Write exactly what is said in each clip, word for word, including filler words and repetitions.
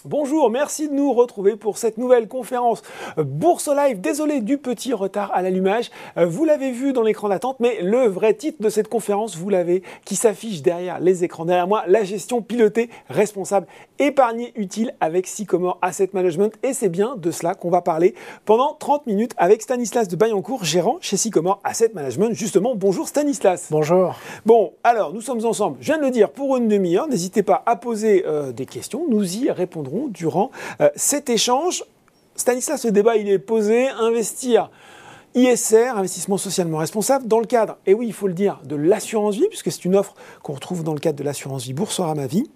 Bonjour, merci de nous retrouver pour cette nouvelle conférence Bourse Live. Désolé du petit retard à l'allumage. Vous l'avez vu dans l'écran d'attente, mais le vrai titre de cette conférence, vous l'avez, qui s'affiche derrière les écrans. Derrière moi, la gestion pilotée, responsable, épargnée, utile avec Sycomore Asset Management. Et c'est bien de cela qu'on va parler pendant trente minutes avec Stanislas de Baillancourt, gérant chez Sycomore Asset Management. Justement, bonjour Stanislas. Bonjour. Bon, alors nous sommes ensemble, je viens de le dire, pour une demi-heure. N'hésitez pas à poser euh, des questions, nous y répondrons durant euh, cet échange. Stanislas, ce débat, il est posé. Investir I S R, investissement socialement responsable, dans le cadre, et oui, il faut le dire, de l'assurance vie, puisque c'est une offre qu'on retrouve dans le cadre de l'assurance vie Boursorama Vie.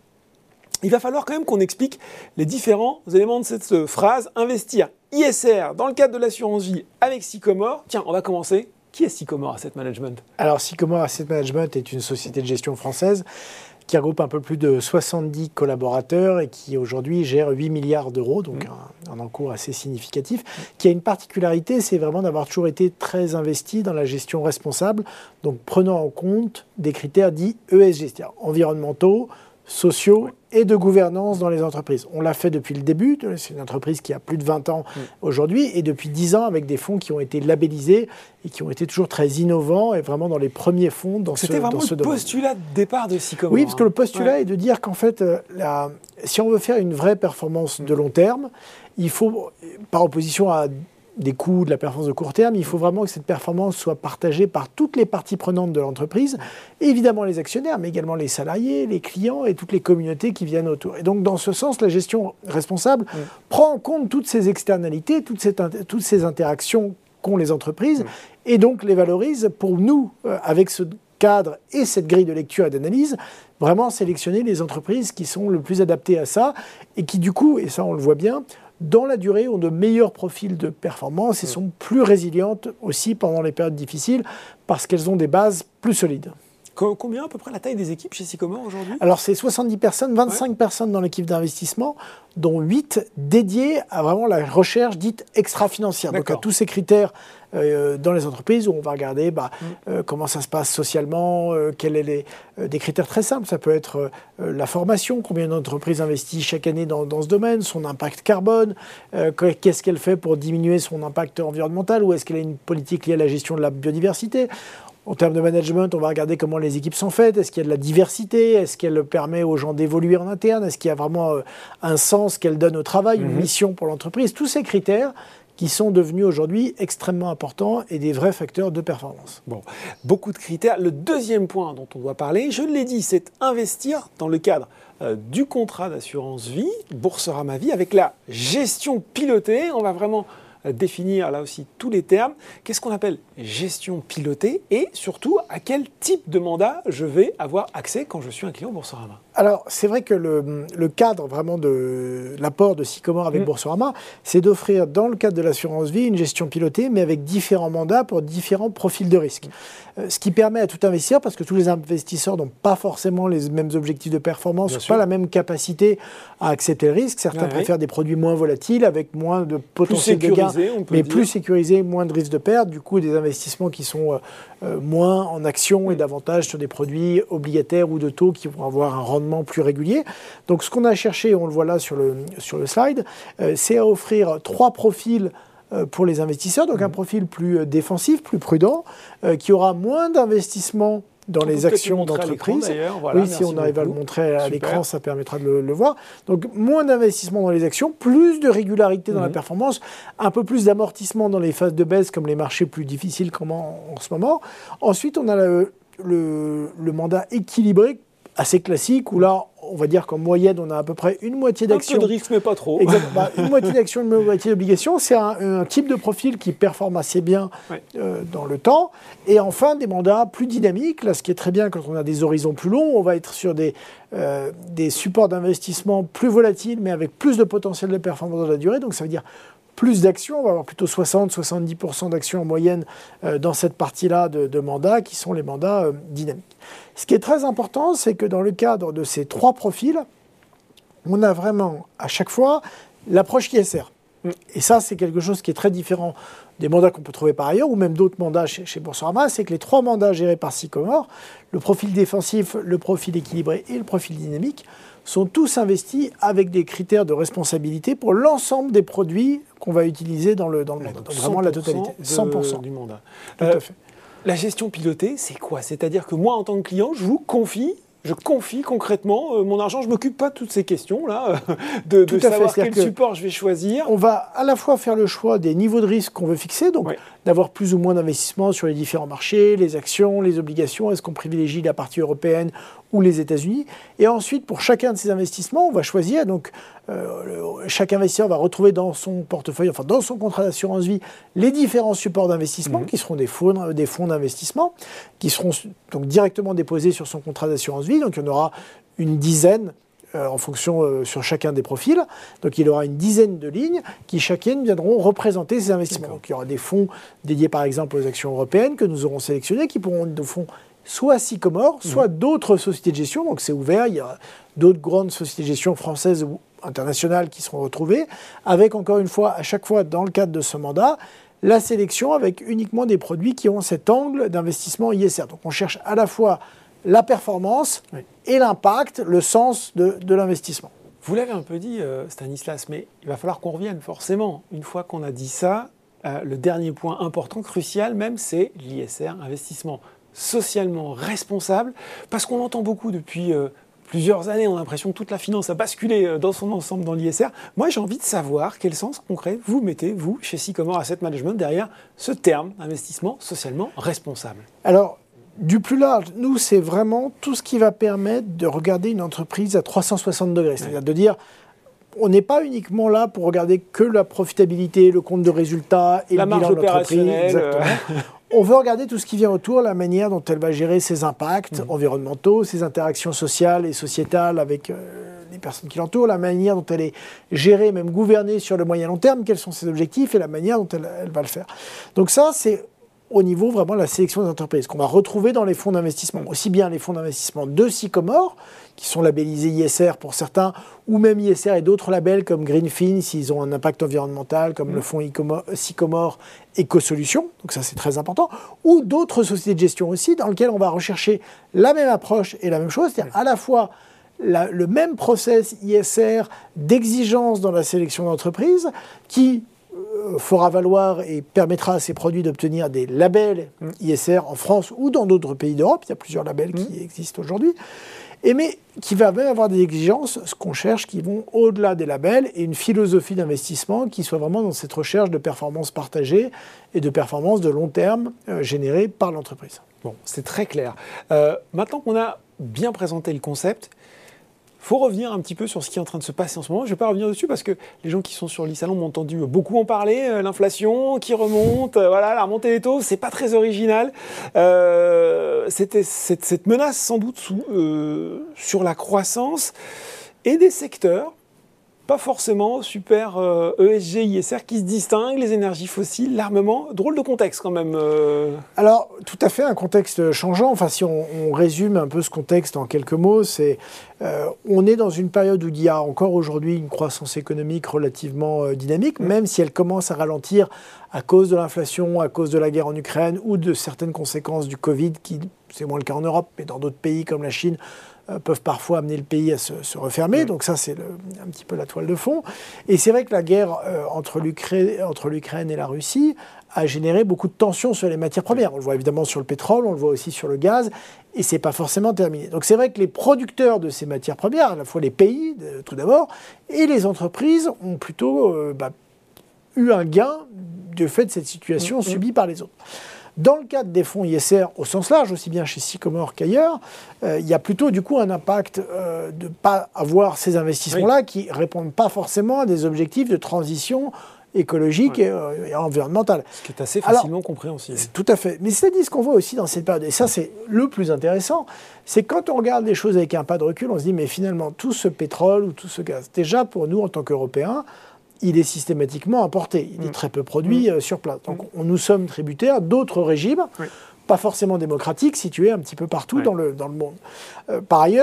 Il va falloir quand même qu'on explique les différents éléments de cette phrase. Investir I S R dans le cadre de l'assurance vie avec Sycomore. Tiens, on va commencer. Qui est Sycomore Asset Management ? Alors, Sycomore Asset Management est une société de gestion française qui regroupe un peu plus de soixante-dix collaborateurs et qui aujourd'hui gère huit milliards d'euros, donc mmh. un, un encours assez significatif, qui a une particularité, c'est vraiment d'avoir toujours été très investi dans la gestion responsable, donc prenant en compte des critères dits E S G, c'est-à-dire environnementaux, sociaux oui. et de gouvernance dans les entreprises. On l'a fait depuis le début, c'est une entreprise qui a plus de vingt ans mmh. aujourd'hui, et depuis dix ans avec des fonds qui ont été labellisés et qui ont été toujours très innovants et vraiment dans les premiers fonds dans ce domaine. C'était vraiment le postulat de départ de Sycomore. Oui, parce que le postulat ouais. est de dire qu'en fait, euh, la, si on veut faire une vraie performance mmh. de long terme, il faut, par opposition à des coûts, de la performance de court terme, il faut vraiment que cette performance soit partagée par toutes les parties prenantes de l'entreprise, évidemment les actionnaires, mais également les salariés, les clients et toutes les communautés qui viennent autour. Et donc, dans ce sens, la gestion responsable mmh. prend en compte toutes ces externalités, toutes ces, toutes ces interactions qu'ont les entreprises, mmh. et donc les valorise pour nous, euh, avec ce cadre et cette grille de lecture et d'analyse, vraiment sélectionner les entreprises qui sont le plus adaptées à ça, et qui du coup, et ça on le voit bien, dans la durée, ont de meilleurs profils de performance et sont plus résilientes aussi pendant les périodes difficiles parce qu'elles ont des bases plus solides. Combien à peu près la taille des équipes chez Sycomore aujourd'hui ? Alors c'est soixante-dix personnes, vingt-cinq ouais. personnes dans l'équipe d'investissement, dont huit dédiées à vraiment la recherche dite extra-financière. Donc à tous ces critères euh, dans les entreprises où on va regarder bah, mmh. euh, comment ça se passe socialement, euh, quels sont les, euh, des critères très simples. Ça peut être euh, la formation, combien d'entreprises investissent chaque année dans, dans ce domaine, son impact carbone, euh, qu'est-ce qu'elle fait pour diminuer son impact environnemental, ou est-ce qu'elle a une politique liée à la gestion de la biodiversité. En termes de management, on va regarder comment les équipes sont faites. Est-ce qu'il y a de la diversité ? Est-ce qu'elle permet aux gens d'évoluer en interne ? Est-ce qu'il y a vraiment un sens qu'elle donne au travail, une mmh. mission pour l'entreprise ? Tous ces critères qui sont devenus aujourd'hui extrêmement importants et des vrais facteurs de performance. Bon, beaucoup de critères. Le deuxième point dont on doit parler, je l'ai dit, c'est investir dans le cadre euh, du contrat d'assurance vie, Boursorama Vie, avec la gestion pilotée. On va vraiment définir là aussi tous les termes. Qu'est-ce qu'on appelle gestion pilotée et surtout à quel type de mandat je vais avoir accès quand je suis un client Boursorama ? Alors c'est vrai que le, le cadre vraiment de l'apport de Sycomore avec mmh. Boursorama, c'est d'offrir dans le cadre de l'assurance vie une gestion pilotée mais avec différents mandats pour différents profils de risque. Mmh. Euh, ce qui permet à tout investisseur, parce que tous les investisseurs n'ont pas forcément les mêmes objectifs de performance, n'ont pas la même capacité à accepter le risque. Certains ouais, préfèrent oui. des produits moins volatiles avec moins de potentiel de gain, mais plus sécurisés, moins de risques de perte, du coup des investissements qui sont euh, euh, moins en action mmh. et davantage sur des produits obligataires ou de taux qui vont avoir un rendement plus régulier. Donc ce qu'on a cherché, on le voit là sur le, sur le slide, euh, c'est à offrir trois profils euh, pour les investisseurs. Donc mmh. un profil plus défensif, plus prudent, euh, qui aura moins d'investissement dans on les actions d'entreprise. Voilà, oui, si on arrive beaucoup. à le montrer à Super. l'écran, ça permettra de le, le voir. Donc, moins d'investissement dans les actions, plus de régularité dans mmh. la performance, un peu plus d'amortissement dans les phases de baisse, comme les marchés plus difficiles comme en, en ce moment. Ensuite, on a le, le, le mandat équilibré, assez classique, où là, on va dire qu'en moyenne, on a à peu près une moitié d'actions. Un peu de risque, mais pas trop. Exactement. Bah, une moitié d'actions, une moitié d'obligations. C'est un, un type de profil qui performe assez bien ouais. euh, dans le temps. Et enfin, des mandats plus dynamiques. Là, ce qui est très bien quand on a des horizons plus longs, on va être sur des, euh, des supports d'investissement plus volatiles, mais avec plus de potentiel de performance dans la durée. Donc, ça veut dire plus d'actions. On va avoir plutôt soixante à soixante-dix pour cent d'actions en moyenne euh, dans cette partie-là de, de mandats, qui sont les mandats euh, dynamiques. Ce qui est très important, c'est que dans le cadre de ces trois profils, on a vraiment à chaque fois l'approche I S R. Mmh. Et ça, c'est quelque chose qui est très différent des mandats qu'on peut trouver par ailleurs, ou même d'autres mandats chez, chez Boursorama, c'est que les trois mandats gérés par Sycomore, le profil défensif, le profil équilibré et le profil dynamique, sont tous investis avec des critères de responsabilité pour l'ensemble des produits qu'on va utiliser dans le, dans le mandat. Donc vraiment la totalité, cent pour cent du mandat. Tout euh, à fait. La gestion pilotée, c'est quoi? C'est-à-dire que moi, en tant que client, je vous confie Je confie concrètement euh, mon argent, je ne m'occupe pas de toutes ces questions-là, de, de savoir quel support je vais choisir. On va à la fois faire le choix des niveaux de risque qu'on veut fixer, donc oui. d'avoir plus ou moins d'investissement sur les différents marchés, les actions, les obligations, est-ce qu'on privilégie la partie européenne ou les États-Unis. Et ensuite, pour chacun de ces investissements, on va choisir, donc euh, le, chaque investisseur va retrouver dans son portefeuille, enfin dans son contrat d'assurance vie, les différents supports d'investissement, mmh. qui seront des fonds, des fonds d'investissement, qui seront donc directement déposés sur son contrat d'assurance vie. Donc il y en aura une dizaine euh, en fonction euh, sur chacun des profils. Donc il y aura une dizaine de lignes qui chacune viendront représenter ces investissements. Donc il y aura des fonds dédiés par exemple aux actions européennes que nous aurons sélectionnés, qui pourront être des fonds soit Sycomore, soit mmh. d'autres sociétés de gestion. Donc c'est ouvert, il y a d'autres grandes sociétés de gestion françaises ou internationales qui seront retrouvées, avec encore une fois, à chaque fois dans le cadre de ce mandat, la sélection avec uniquement des produits qui ont cet angle d'investissement I S R. Donc on cherche à la fois la performance oui. et l'impact, le sens de, de l'investissement. Vous l'avez un peu dit, euh, Stanislas, mais il va falloir qu'on revienne forcément. Une fois qu'on a dit ça, euh, le dernier point important, crucial même, c'est l'I S R, investissement socialement responsable, parce qu'on entend beaucoup depuis euh, plusieurs années, on a l'impression que toute la finance a basculé euh, dans son ensemble dans l'I S R. Moi, j'ai envie de savoir quel sens concret vous mettez, vous, chez Sycomore Asset Management, derrière ce terme, investissement socialement responsable. Alors, du plus large, nous, c'est vraiment tout ce qui va permettre de regarder une entreprise à trois cent soixante degrés. C'est-à-dire ouais. de dire, on n'est pas uniquement là pour regarder que la profitabilité, le compte de résultat et la le bilan de l'entreprise. Exactement. On veut regarder tout ce qui vient autour, la manière dont elle va gérer ses impacts mmh. environnementaux, ses interactions sociales et sociétales avec euh, les personnes qui l'entourent, la manière dont elle est gérée, même gouvernée sur le moyen long terme, quels sont ses objectifs et la manière dont elle, elle va le faire. Donc ça, c'est au niveau vraiment de la sélection des entreprises, qu'on va retrouver dans les fonds d'investissement. Aussi bien les fonds d'investissement de Sycomore, qui sont labellisés I S R pour certains, ou même I S R et d'autres labels comme Greenfin, s'ils ont un impact environnemental, comme mmh. le fonds Sycomore Éco-Solutions, donc ça c'est très important, ou d'autres sociétés de gestion aussi, dans lesquelles on va rechercher la même approche et la même chose, c'est-à-dire à la fois la, le même process I S R d'exigence dans la sélection d'entreprises, qui fera valoir et permettra à ces produits d'obtenir des labels mmh. I S R en France ou dans d'autres pays d'Europe. Il y a plusieurs labels mmh. qui existent aujourd'hui. Et mais qui va même avoir des exigences, ce qu'on cherche, qui vont au-delà des labels et une philosophie d'investissement qui soit vraiment dans cette recherche de performance partagée et de performance de long terme euh, générée par l'entreprise. Bon, c'est très clair. Euh, maintenant qu'on a bien présenté le concept, il faut revenir un petit peu sur ce qui est en train de se passer en ce moment. Je ne vais pas revenir dessus parce que les gens qui sont sur l'e-salon m'ont entendu beaucoup en parler. Euh, l'inflation qui remonte, euh, voilà, la remontée des taux, c'est pas très original. Euh, c'était cette, cette menace sans doute sous, euh, sur la croissance et des secteurs pas forcément super euh, E S G, I S R qui se distinguent, les énergies fossiles, l'armement. Drôle de contexte quand même. Euh... Alors, tout à fait, un contexte changeant. Enfin, si on, on résume un peu ce contexte en quelques mots, c'est euh, on est dans une période où il y a encore aujourd'hui une croissance économique relativement euh, dynamique, mmh. même si elle commence à ralentir à cause de l'inflation, à cause de la guerre en Ukraine ou de certaines conséquences du Covid, qui, c'est moins le cas en Europe, mais dans d'autres pays comme la Chine, peuvent parfois amener le pays à se, se refermer. Mmh. Donc ça, c'est le, un petit peu la toile de fond. Et c'est vrai que la guerre euh, entre, l'Ukraine, entre l'Ukraine et la Russie a généré beaucoup de tensions sur les matières premières. On le voit évidemment sur le pétrole, on le voit aussi sur le gaz, et c'est pas forcément terminé. Donc c'est vrai que les producteurs de ces matières premières, à la fois les pays, de, tout d'abord, et les entreprises, ont plutôt euh, bah, eu un gain du fait de cette situation mmh. subie par les autres. Dans le cadre des fonds I S R au sens large, aussi bien chez Sycomore qu'ailleurs, euh, il y a plutôt du coup un impact euh, de ne pas avoir ces investissements-là oui. qui ne répondent pas forcément à des objectifs de transition écologique oui. et, euh, et environnementale. Ce qui est assez facilement Alors, compréhensible. Tout à fait. Mais c'est dit ce qu'on voit aussi dans cette période, et ça c'est le plus intéressant, c'est quand on regarde les choses avec un pas de recul, on se dit mais finalement tout ce pétrole ou tout ce gaz, déjà pour nous en tant qu'Européens, il est systématiquement importé. Il mmh. est très peu produit mmh. euh, sur place. Donc, on, nous sommes tributaires d'autres régimes, oui. pas forcément démocratiques, situés un petit peu partout oui. dans, le, dans le monde. Euh, par ailleurs,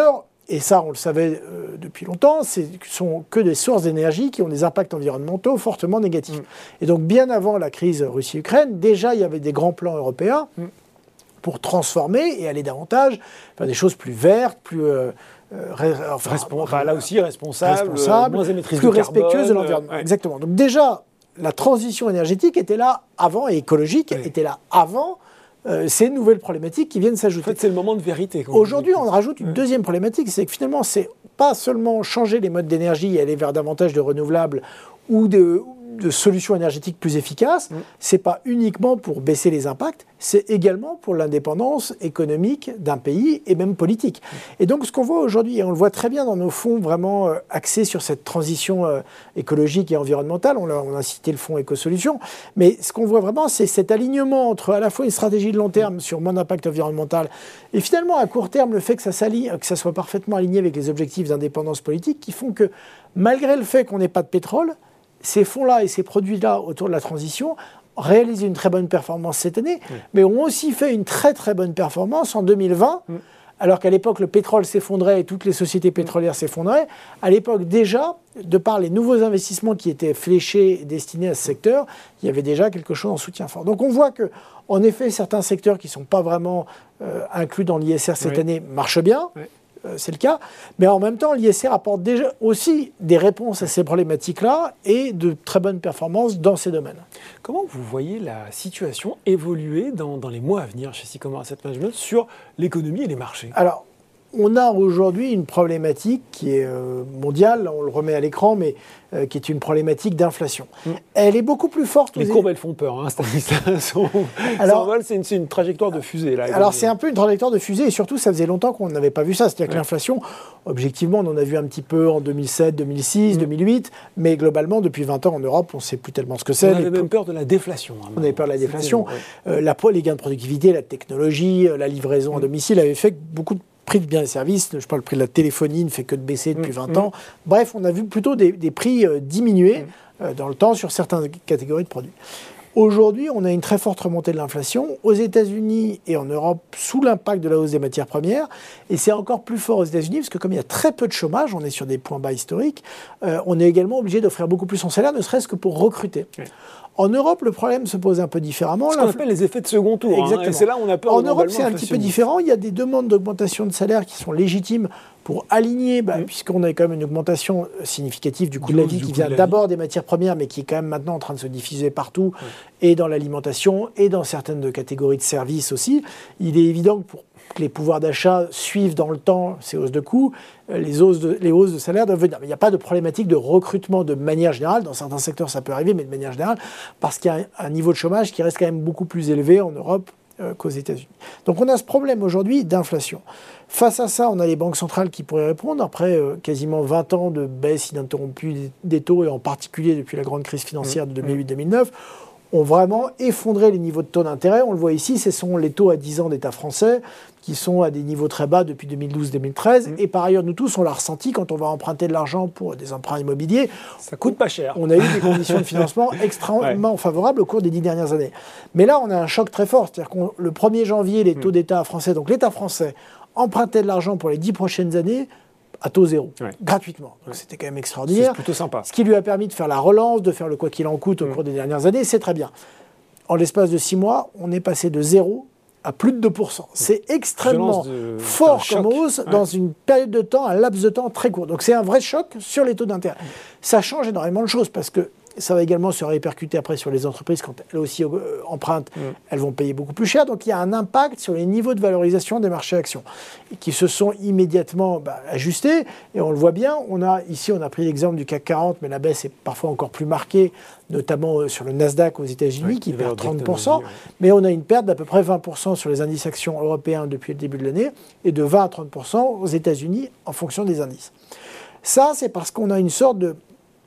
et ça on le savait euh, depuis longtemps, ce sont que des sources d'énergie qui ont des impacts environnementaux fortement négatifs. Mm. Et donc bien avant la crise Russie-Ukraine, déjà il y avait des grands plans européens mm. pour transformer et aller davantage vers des choses plus vertes, plus... Euh, Euh, ré, enfin, Respon enfin, là aussi responsable, responsable moins émettrice plus de carbone, respectueuse de l'environnement. Ouais. Exactement. Donc déjà, la transition énergétique était là avant, et écologique ouais. était là avant euh, ces nouvelles problématiques qui viennent s'ajouter. En fait, c'est le moment de vérité. Aujourd'hui, on rajoute une ouais. deuxième problématique, c'est que finalement, c'est pas seulement changer les modes d'énergie et aller vers davantage de renouvelables ou de, de solutions énergétiques plus efficaces, mmh. c'est pas uniquement pour baisser les impacts, c'est également pour l'indépendance économique d'un pays et même politique. Mmh. Et donc ce qu'on voit aujourd'hui, et on le voit très bien dans nos fonds vraiment euh, axés sur cette transition euh, écologique et environnementale, on a, on a cité le fonds Écosolutions, mais ce qu'on voit vraiment, c'est cet alignement entre à la fois une stratégie de long terme mmh. sur moins d'impact environnemental et finalement à court terme le fait que ça s'aligne, que ça soit parfaitement aligné avec les objectifs d'indépendance politique qui font que malgré le fait qu'on n'ait pas de pétrole, ces fonds-là et ces produits-là autour de la transition réalisent une très bonne performance cette année, oui. mais ont aussi fait une très très bonne performance en deux mille vingt, mm. alors qu'à l'époque le pétrole s'effondrait et toutes les sociétés pétrolières mm. s'effondraient. À l'époque déjà, de par les nouveaux investissements qui étaient fléchés et destinés à ce secteur, il y avait déjà quelque chose en soutien fort. Donc on voit que, en effet, certains secteurs qui ne sont pas vraiment euh, inclus dans l'I S R cette oui. année marchent bien. Oui. C'est le cas, mais en même temps, l'I S R apporte déjà aussi des réponses à ces problématiques-là et de très bonnes performances dans ces domaines. Comment vous voyez la situation évoluer dans, dans les mois à venir chez Sycomore Asset Management sur l'économie et les marchés ? Alors, on a aujourd'hui une problématique qui est euh, mondiale, on le remet à l'écran, mais euh, qui est une problématique d'inflation. Mmh. Elle est beaucoup plus forte... Les courbes, elles font peur, hein, Stanislas. Alors, c'est une, une trajectoire de fusée. Là, alors, c'est un peu une trajectoire de fusée, et surtout, ça faisait longtemps qu'on n'avait pas vu ça. C'est-à-dire ouais. que l'inflation, objectivement, on en a vu un petit peu en deux mille sept, deux mille six, mmh. deux mille huit, mais globalement, depuis vingt ans en Europe, on ne sait plus tellement ce que c'est. On avait même peur de la déflation. Hein, on avait peur de la déflation. Ouais. Euh, la, les gains de productivité, la technologie, la livraison mmh. à domicile avaient fait que beaucoup de prix de biens et services, je parle, le prix de la téléphonie ne fait que de baisser depuis vingt mmh. ans. Bref, on a vu plutôt des, des prix euh, diminuer mmh. euh, dans le temps sur certaines catégories de produits. Aujourd'hui, on a une très forte remontée de l'inflation aux États-Unis et en Europe sous l'impact de la hausse des matières premières. Et c'est encore plus fort aux États-Unis parce que comme il y a très peu de chômage, on est sur des points bas historiques, euh, on est également obligé d'offrir beaucoup plus son salaire, ne serait-ce que pour recruter. Mmh. En Europe, le problème se pose un peu différemment. Ce qu'on appelle les effets de second tour. Exactement. Hein, et c'est là où on a peur. En Europe, c'est un petit peu différent. Il y a des demandes d'augmentation de salaire qui sont légitimes pour aligner, bah, mmh. puisqu'on a quand même une augmentation significative du coût du de la vie qui vient d'abord des matières premières, mais qui est quand même maintenant en train de se diffuser partout, mmh. et dans l'alimentation, et dans certaines catégories de services aussi. Il est évident que pour que les pouvoirs d'achat suivent dans le temps ces hausses de coûts, les hausses de, les hausses de salaire doivent venir. Mais il n'y a pas de problématique de recrutement de manière générale. Dans certains secteurs, ça peut arriver, mais de manière générale, parce qu'il y a un, un niveau de chômage qui reste quand même beaucoup plus élevé en Europe euh, qu'aux États-Unis. Donc on a ce problème aujourd'hui d'inflation. Face à ça, on a les banques centrales qui pourraient répondre. Après euh, quasiment vingt ans de baisse ininterrompue des, des taux, et en particulier depuis la grande crise financière de deux mille huit deux mille neuf, ont vraiment effondré les niveaux de taux d'intérêt. On le voit ici, ce sont les taux à dix ans d'État français qui sont à des niveaux très bas depuis deux mille douze deux mille treize. Mmh. Et par ailleurs, nous tous, on l'a ressenti quand on va emprunter de l'argent pour des emprunts immobiliers. Ça coûte pas cher. On a eu des conditions de financement extrêmement ouais. favorables au cours des dix dernières années. Mais là, on a un choc très fort. C'est-à-dire que le premier janvier, les taux mmh. d'État français, donc l'État français, empruntait de l'argent pour les dix prochaines années à taux zéro, ouais. gratuitement. Donc ouais. c'était quand même extraordinaire. C'est plutôt sympa. Ce qui lui a permis de faire la relance, de faire le quoi qu'il en coûte au mmh. cours des dernières années, c'est très bien. En l'espace de six mois, on est passé de zéro à plus de deux pour cent. C'est extrêmement de... fort comme hausse ouais. dans une période de temps, un laps de temps très court. Donc c'est un vrai choc sur les taux d'intérêt. Mmh. Ça change énormément de choses parce que ça va également se répercuter après sur les entreprises quand elles aussi euh, empruntent, mmh. elles vont payer beaucoup plus cher. Donc il y a un impact sur les niveaux de valorisation des marchés actions qui se sont immédiatement bah, ajustés. Et on le voit bien. On a, ici, on a pris l'exemple du C A C quarante, mais la baisse est parfois encore plus marquée, notamment euh, sur le Nasdaq aux États-Unis oui, qui perd trente pour cent. Ouais. Mais on a une perte d'à peu près vingt pour cent sur les indices actions européens depuis le début de l'année et de vingt à trente pour cent aux États-Unis en fonction des indices. Ça, c'est parce qu'on a une sorte de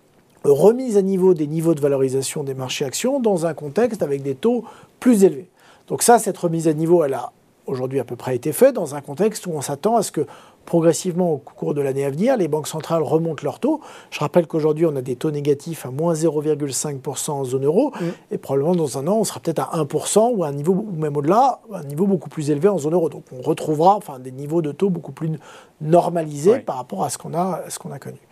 remise à niveau des niveaux de valorisation des marchés actions dans un contexte avec des taux plus élevés. Donc ça, cette remise à niveau, elle a aujourd'hui à peu près été faite dans un contexte où on s'attend à ce que progressivement au cours de l'année à venir. Les banques centrales remontent leurs taux. Je rappelle qu'aujourd'hui, on a des taux négatifs à moins zéro virgule cinq pour cent en zone euro. Mmh. Et probablement, dans un an, on sera peut-être à un pour cent ou à un niveau, ou même au-delà, un niveau beaucoup plus élevé en zone euro. Donc, on retrouvera enfin, des niveaux de taux beaucoup plus normalisés ouais. par rapport à ce qu'on a, ce qu'on a connu.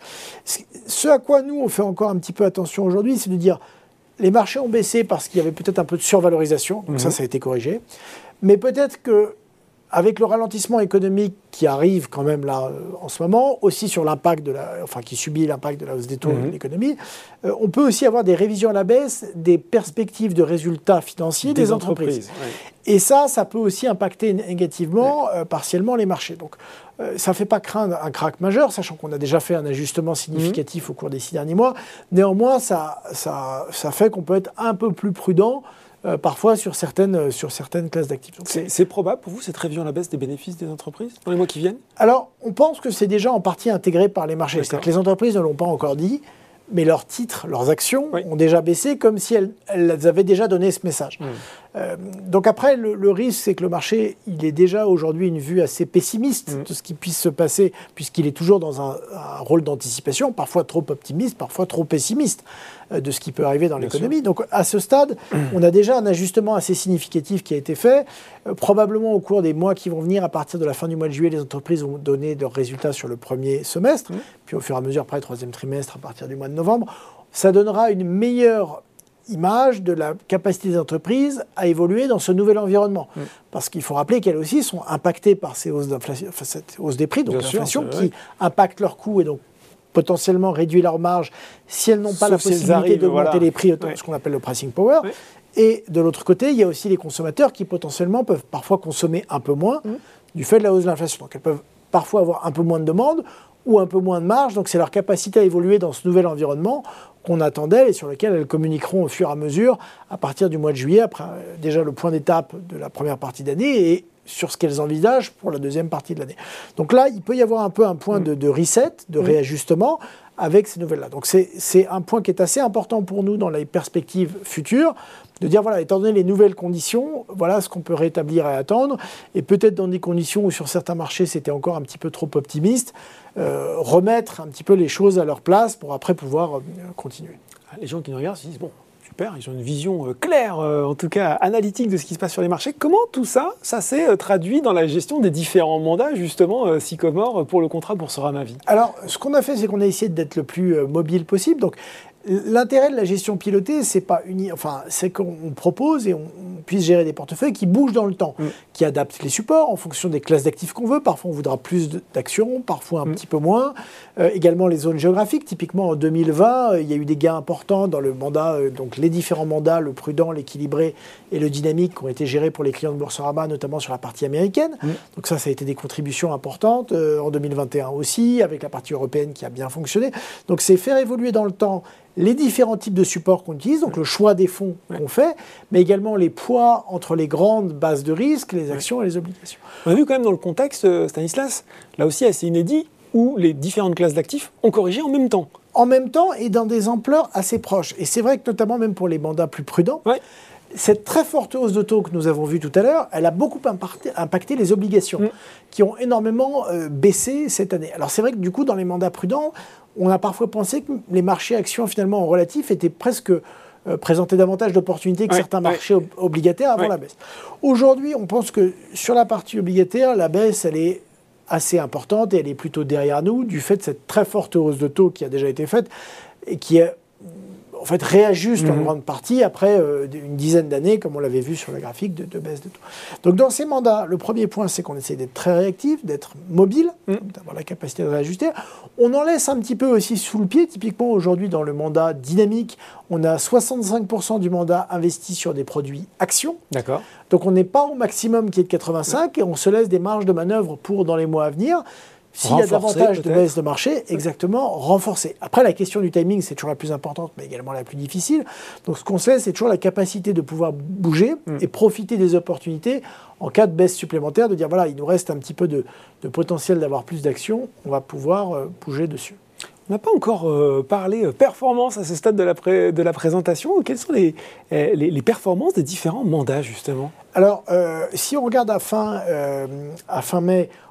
Ce à quoi nous, on fait encore un petit peu attention aujourd'hui, c'est de dire les marchés ont baissé parce qu'il y avait peut-être un peu de survalorisation. Donc, mmh. ça, ça a été corrigé. Mais peut-être que avec le ralentissement économique qui arrive quand même là euh, en ce moment, aussi sur l'impact de la, enfin qui subit l'impact de la hausse des taux mmh. de l'économie, euh, on peut aussi avoir des révisions à la baisse des perspectives de résultats financiers des, des entreprises. entreprises ouais. Et ça, ça peut aussi impacter négativement ouais. euh, partiellement les marchés. Donc euh, ça ne fait pas craindre un krach majeur, sachant qu'on a déjà fait un ajustement significatif mmh. au cours des six derniers mois. Néanmoins, ça, ça, ça fait qu'on peut être un peu plus prudent. Euh, parfois sur certaines, euh, sur certaines classes d'actifs. C'est, c'est probable pour vous, cette révision à la baisse des bénéfices des entreprises dans les mois qui viennent ? Alors, on pense que c'est déjà en partie intégré par les marchés. D'accord. C'est-à-dire que les entreprises ne l'ont pas encore dit, mais leurs titres, leurs actions oui. ont déjà baissé comme si elles, elles avaient déjà donné ce message. Mmh. Euh, donc après, le, le risque, c'est que le marché, il est déjà aujourd'hui une vue assez pessimiste mmh. de ce qui puisse se passer, puisqu'il est toujours dans un, un rôle d'anticipation, parfois trop optimiste, parfois trop pessimiste euh, de ce qui peut arriver dans Bien l'économie. Sûr. Donc à ce stade, mmh. on a déjà un ajustement assez significatif qui a été fait. Euh, probablement au cours des mois qui vont venir, à partir de la fin du mois de juillet, les entreprises vont donner leurs résultats sur le premier semestre, mmh. puis au fur et à mesure, après le troisième trimestre, à partir du mois de novembre, ça donnera une meilleure image de la capacité des entreprises à évoluer dans ce nouvel environnement. Mmh. Parce qu'il faut rappeler qu'elles aussi sont impactées par ces hausses d'inflation, enfin, cette hausse des prix, donc Bien l'inflation sûr, qui vrai. impacte leurs coûts et donc potentiellement réduit leurs marges si elles n'ont pas Sauf la possibilité si arrivent, d'augmenter voilà. les prix, ouais. ce qu'on appelle le pricing power. Ouais. Et de l'autre côté, il y a aussi les consommateurs qui potentiellement peuvent parfois consommer un peu moins mmh. du fait de la hausse de l'inflation. Donc elles peuvent parfois avoir un peu moins de demande ou un peu moins de marge, donc c'est leur capacité à évoluer dans ce nouvel environnement qu'on attendait et sur lequel elles communiqueront au fur et à mesure à partir du mois de juillet, après euh, déjà le point d'étape de la première partie d'année et sur ce qu'elles envisagent pour la deuxième partie de l'année. Donc là, il peut y avoir un peu un point mmh. de, de reset, de mmh. réajustement avec ces nouvelles-là. Donc c'est, c'est un point qui est assez important pour nous dans les perspectives futures, de dire, voilà, étant donné les nouvelles conditions, voilà ce qu'on peut rétablir et attendre, et peut-être dans des conditions où sur certains marchés c'était encore un petit peu trop optimiste, euh, remettre un petit peu les choses à leur place pour après pouvoir euh, continuer. Les gens qui nous regardent se disent, bon, super, ils ont une vision euh, claire, euh, en tout cas analytique de ce qui se passe sur les marchés. Comment tout ça, ça s'est euh, traduit dans la gestion des différents mandats, justement, euh, Sycomore, pour le contrat Boursorama Vie ? Alors, ce qu'on a fait, c'est qu'on a essayé d'être le plus euh, mobile possible. Donc, l'intérêt de la gestion pilotée, c'est pas uni... enfin, c'est qu'on propose et on, on puisse gérer des portefeuilles qui bougent dans le temps, mmh. qui adaptent les supports en fonction des classes d'actifs qu'on veut. Parfois, on voudra plus d'actions, parfois un mmh. petit peu moins. Euh, également, les zones géographiques. Typiquement, en deux mille vingt, euh, il y a eu des gains importants dans le mandat, euh, donc les différents mandats, le prudent, l'équilibré et le dynamique, qui ont été gérés pour les clients de Boursorama, notamment sur la partie américaine. Mmh. Donc ça, ça a été des contributions importantes euh, en deux mille vingt et un aussi, avec la partie européenne qui a bien fonctionné. Donc, c'est faire évoluer dans le temps les différents types de supports qu'on utilise, donc le choix des fonds ouais. qu'on fait, mais également les poids entre les grandes bases de risque, les actions ouais. et les obligations. On a vu quand même dans le contexte, Stanislas, là aussi assez inédit, où les différentes classes d'actifs ont corrigé en même temps. En même temps et dans des ampleurs assez proches. Et c'est vrai que notamment même pour les mandats plus prudents, ouais. cette très forte hausse de taux que nous avons vue tout à l'heure, elle a beaucoup impacté, impacté les obligations, mmh. qui ont énormément euh, baissé cette année. Alors c'est vrai que du coup, dans les mandats prudents, on a parfois pensé que les marchés actions, finalement, en relatif, étaient presque euh, présentés davantage d'opportunités que ouais, certains ouais. marchés ob- obligataires avant ouais. la baisse. Aujourd'hui, on pense que sur la partie obligataire, la baisse, elle est assez importante et elle est plutôt derrière nous, du fait de cette très forte hausse de taux qui a déjà été faite et qui est en fait, réajuste mmh. en grande partie après euh, une dizaine d'années, comme on l'avait vu sur le graphique de, de baisse de taux. Donc, dans ces mandats, le premier point, c'est qu'on essaie d'être très réactif, d'être mobile, mmh. d'avoir la capacité de réajuster. On en laisse un petit peu aussi sous le pied. Typiquement, aujourd'hui, dans le mandat dynamique, on a soixante-cinq pour cent du mandat investi sur des produits actions. D'accord. Donc, on n'est pas au maximum qui est de quatre-vingt-cinq mmh. et on se laisse des marges de manœuvre pour, dans les mois à venir, s'il y a davantage de baisse de marché, exactement, renforcer. Après, la question du timing, c'est toujours la plus importante, mais également la plus difficile. Donc, ce qu'on sait, c'est toujours la capacité de pouvoir bouger mm. et profiter des opportunités en cas de baisse supplémentaire, de dire, voilà, il nous reste un petit peu de, de potentiel d'avoir plus d'actions, on va pouvoir euh, bouger dessus. On n'a pas encore euh, parlé euh, performance à ce stade de la, pré- de la présentation. Quelles sont les, les, les performances des différents mandats, justement ? Alors, euh, si on regarde à fin, euh, à fin mai,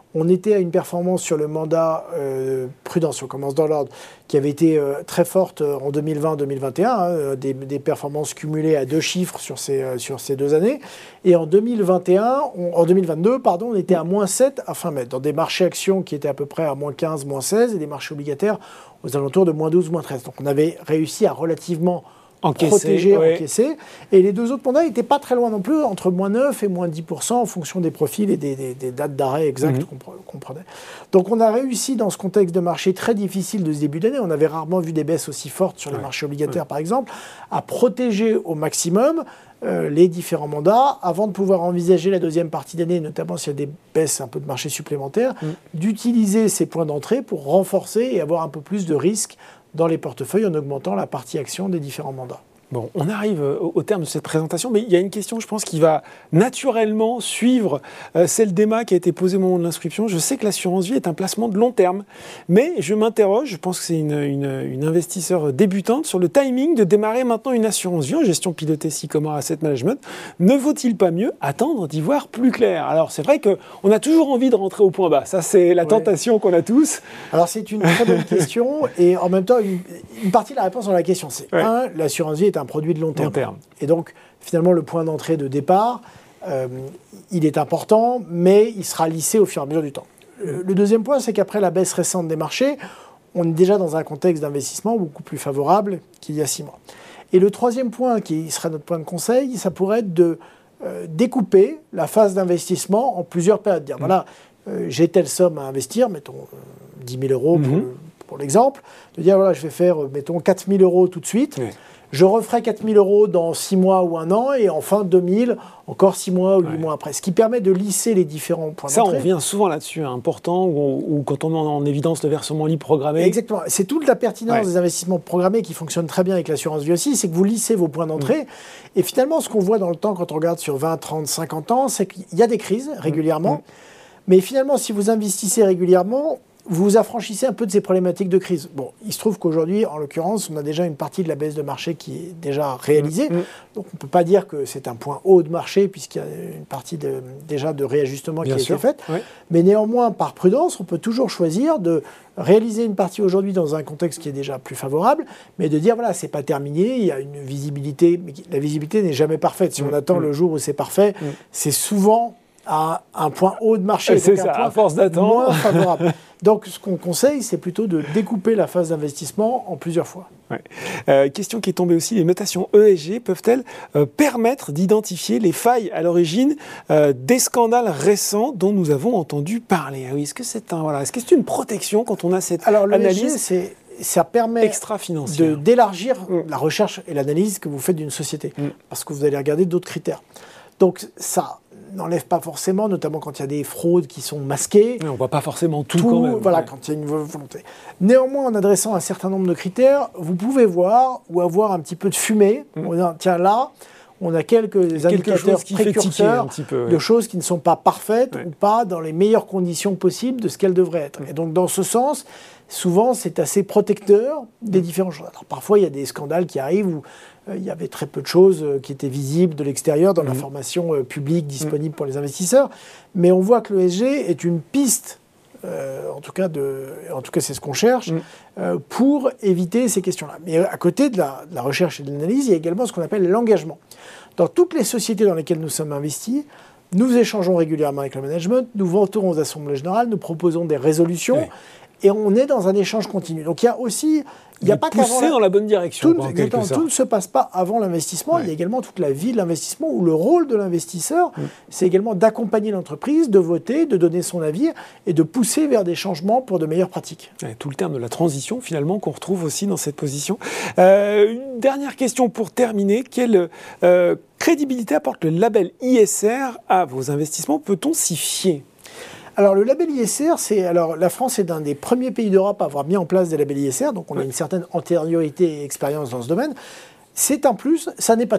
On était à une performance sur le mandat euh, prudence, on commence dans l'ordre, qui avait été euh, très forte en deux mille vingt deux mille vingt et un, hein, des, des performances cumulées à deux chiffres sur ces, euh, sur ces deux années. Et en deux mille vingt et un, on, en deux mille vingt-deux, pardon, on était à moins sept à fin mai, dans des marchés actions qui étaient à peu près à moins quinze, moins seize, et des marchés obligataires aux alentours de moins douze, moins treize. Donc on avait réussi à relativement Encaissé, protégé, ouais. encaissé. Et les deux autres mandats n'étaient pas très loin non plus, entre moins neuf et moins dix pour cent en fonction des profils et des, des, des dates d'arrêt exactes mmh. qu'on, qu'on prenait. Donc on a réussi dans ce contexte de marché très difficile de ce début d'année, on avait rarement vu des baisses aussi fortes sur les ouais. marchés obligataires ouais. par exemple, à protéger au maximum euh, les différents mandats avant de pouvoir envisager la deuxième partie d'année, notamment s'il y a des baisses un peu de marché supplémentaires, mmh. d'utiliser ces points d'entrée pour renforcer et avoir un peu plus de risques dans les portefeuilles en augmentant la partie action des différents mandats. Bon, on arrive au, au terme de cette présentation, mais il y a une question, je pense, qui va naturellement suivre euh, celle d'Emma qui a été posée au moment de l'inscription. Je sais que l'assurance vie est un placement de long terme, mais je m'interroge, je pense que c'est une, une, une investisseur débutante, sur le timing de démarrer maintenant une assurance vie en gestion pilotée Sycomore Asset Management. Ne vaut-il pas mieux attendre d'y voir plus clair? Alors, c'est vrai qu'on a toujours envie de rentrer au point bas. Ça, c'est la ouais. tentation qu'on a tous. Alors, c'est une très bonne question, et en même temps, une, une partie de la réponse dans la question, c'est ouais. un, l'assurance vie est un produit de long terme. long terme. Et donc, finalement, le point d'entrée de départ, euh, il est important, mais il sera lissé au fur et à mesure du temps. Le, le deuxième point, c'est qu'après la baisse récente des marchés, on est déjà dans un contexte d'investissement beaucoup plus favorable qu'il y a six mois. Et le troisième point, qui sera notre point de conseil, ça pourrait être de euh, découper la phase d'investissement en plusieurs périodes. Dire, mmh. voilà, euh, j'ai telle somme à investir, mettons euh, dix mille euros pour, mmh. pour l'exemple, de dire, voilà, je vais faire, mettons, quatre mille euros tout de suite. Mmh. Je referai quatre mille euros dans six mois ou un an, et enfin deux mille, encore six mois ou huit ouais. mois après. Ce qui permet de lisser les différents points Ça, d'entrée. Ça, on revient souvent là-dessus, hein, important, ou, ou quand on met en évidence le versement libre programmé. Exactement. C'est toute la pertinence ouais. des investissements programmés qui fonctionnent très bien avec l'assurance vie aussi, c'est que vous lissez vos points d'entrée. Mmh. Et finalement, ce qu'on voit dans le temps, quand on regarde sur vingt, trente, cinquante ans, c'est qu'il y a des crises régulièrement. Mmh. Mais finalement, si vous investissez régulièrement, vous vous affranchissez un peu de ces problématiques de crise. Bon, il se trouve qu'aujourd'hui, en l'occurrence, on a déjà une partie de la baisse de marché qui est déjà réalisée. Mmh. Donc, on ne peut pas dire que c'est un point haut de marché, puisqu'il y a une partie de, déjà de réajustement Bien qui sûr. a été faite. Oui. Mais néanmoins, par prudence, on peut toujours choisir de réaliser une partie aujourd'hui dans un contexte qui est déjà plus favorable, mais de dire, voilà, c'est pas terminé, il y a une visibilité, mais la visibilité n'est jamais parfaite. Si mmh. on attend mmh. le jour où c'est parfait, mmh. c'est souvent à un point haut de marché. C'est donc ça, un point à force d'attendre. Moins favorable. Donc, ce qu'on conseille, c'est plutôt de découper la phase d'investissement en plusieurs fois. Ouais. Euh, question qui est tombée aussi, les notations E S G peuvent-elles euh, permettre d'identifier les failles à l'origine euh, des scandales récents dont nous avons entendu parler? Ah oui, est-ce que c'est un, voilà, est-ce que c'est une protection quand on a cette Alors, analyse l'E S G, c'est, ça permet extra-financière de, d'élargir mmh. la recherche et l'analyse que vous faites d'une société, mmh. parce que vous allez regarder d'autres critères. Donc, ça n'enlève pas forcément, notamment quand il y a des fraudes qui sont masquées. Mais on ne voit pas forcément tout, tout quand même. Voilà, ouais. quand il y a une volonté. Néanmoins, en adressant un certain nombre de critères, vous pouvez voir ou avoir un petit peu de fumée. Mmh. On dit, tiens, là, on a quelques Quelque indicateurs qui précurseurs un petit peu, ouais. de choses qui ne sont pas parfaites ouais. ou pas dans les meilleures conditions possibles de ce qu'elles devraient être. Mmh. Et donc, dans ce sens, souvent, c'est assez protecteur des mmh. différentes choses. Alors, parfois, il y a des scandales qui arrivent où euh, il y avait très peu de choses euh, qui étaient visibles de l'extérieur dans mmh. l'information euh, publique disponible mmh. pour les investisseurs. Mais on voit que l'E S G est une piste, euh, en tout cas, de, en tout cas c'est ce qu'on cherche, mmh. euh, pour éviter ces questions-là. Mais à côté de la, de la recherche et de l'analyse, il y a également ce qu'on appelle l'engagement. Dans toutes les sociétés dans lesquelles nous sommes investis, nous échangeons régulièrement avec le management, nous votons aux assemblées générales, nous proposons des résolutions, oui. et on est dans un échange continu. Donc il y a aussi... Il n'y a pas poussé la... dans la bonne direction. Tout, exactement, tout ne se passe pas avant l'investissement. Ouais. Il y a également toute la vie de l'investissement où le rôle de l'investisseur, mmh. c'est également d'accompagner l'entreprise, de voter, de donner son avis et de pousser vers des changements pour de meilleures pratiques. Ouais, tout le terme de la transition, finalement, qu'on retrouve aussi dans cette position. Euh, une dernière question pour terminer. Quelle euh, crédibilité apporte le label I S R à vos investissements? Peut-on s'y fier? Alors, le label I S R, c'est, alors, la France est un des premiers pays d'Europe à avoir mis en place des labels I S R, donc on a une certaine antériorité et expérience dans ce domaine. C'est un plus, ça n'est pas tout.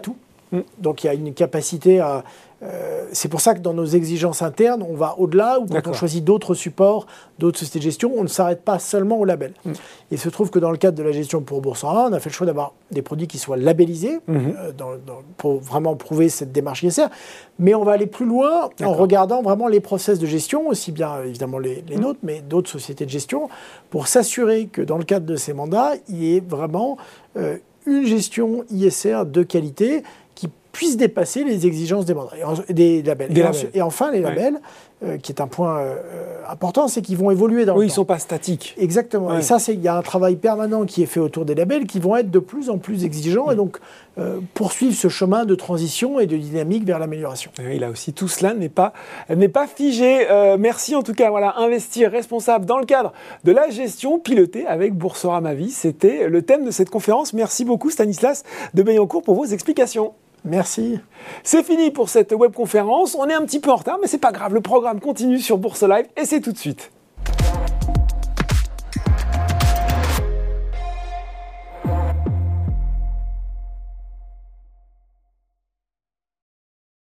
Mmh. Donc il y a une capacité à... Euh, c'est pour ça que dans nos exigences internes, on va au-delà, ou quand on choisit d'autres supports, d'autres sociétés de gestion, on ne s'arrête pas seulement au label. Mmh. Il se trouve que dans le cadre de la gestion pour Boursorama, on a fait le choix d'avoir des produits qui soient labellisés, mmh. euh, dans, dans, pour vraiment prouver cette démarche I S R. Mais on va aller plus loin en regardant vraiment les process de gestion, aussi bien évidemment les, les mmh. nôtres, mais d'autres sociétés de gestion, pour s'assurer que dans le cadre de ces mandats, il y ait vraiment euh, une gestion I S R de qualité qui puisse dépasser les exigences des mandats, des labels. Des et, labels. Et enfin, les labels, ouais. euh, qui est un point euh, important, c'est qu'ils vont évoluer dans oui, le temps. Oui, ils ne sont pas statiques. Exactement. Ouais. Et ça, il y a un travail permanent qui est fait autour des labels qui vont être de plus en plus exigeants ouais. et donc euh, poursuivre ce chemin de transition et de dynamique vers l'amélioration. Oui, là aussi, tout cela n'est pas, n'est pas figé. Euh, merci en tout cas. Voilà, investir responsable dans le cadre de la gestion pilotée avec Boursorama Vie. C'était le thème de cette conférence. Merci beaucoup Stanislas de Bayencourt pour vos explications. Merci. C'est fini pour cette webconférence. On est un petit peu en retard, mais c'est pas grave. Le programme continue sur Bourse Live et c'est tout de suite.